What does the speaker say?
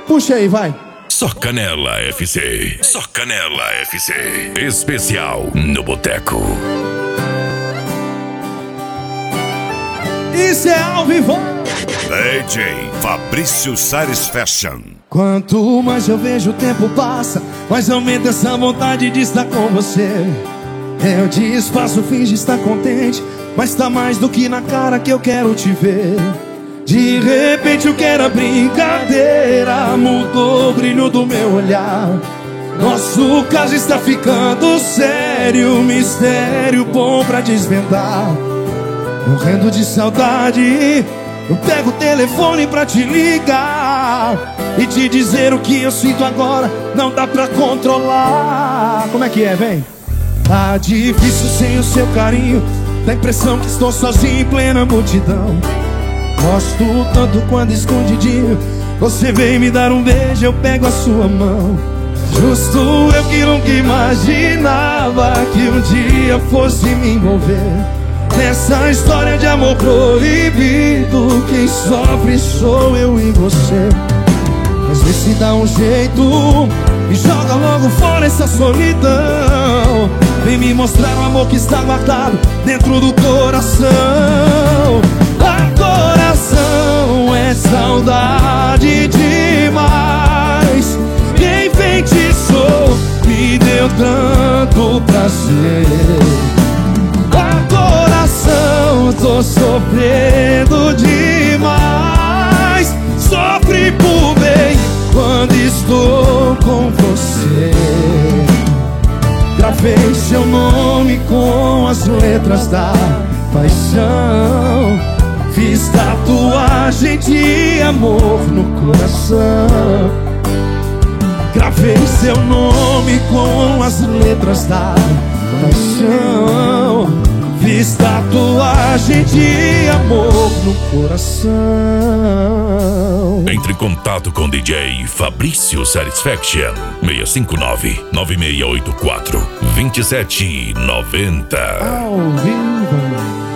Puxa aí, vai. Só Canela FC. Só Canela FC. Especial no Boteco. Isso é ao vivo. DJ Fabrício Satisfaction. Quanto mais eu vejo o tempo passa, mais aumenta essa vontade de estar com você. Eu disfarço, finge estar contente, mas tá mais do que na cara que eu quero te ver. De repente o que era brincadeira mudou o brilho do meu olhar. Nosso caso está ficando sério, mistério bom pra desvendar. Morrendo de saudade, eu pego o telefone pra te ligar e te dizer o que eu sinto agora, não dá pra controlar. Como é que é, vem? Tá difícil sem o seu carinho, dá a impressão que estou sozinho em plena multidão. Gosto tanto quando escondidinho você vem me dar um beijo, eu pego a sua mão. Justo eu que nunca imaginava que um dia fosse me envolver nessa história de amor proibido. Quem sofre sou eu e você. Mas vê se dá um jeito e joga logo fora essa solidão. Vem me mostrar o amor que está guardado dentro do coração. Coração é saudade demais. Quem feitiçou me deu tanto prazer. Coração, tô sofrendo demais. Sofre por bem quando estou com você. Gravei seu nome com as letras da paixão. Fiz tatuagem de amor no coração. Gravei seu nome com as letras da paixão. Fiz tatuagem de amor no coração. Entre em contato com DJ Fabrício Satisfaction. 659-9684-2790. Ao vivo.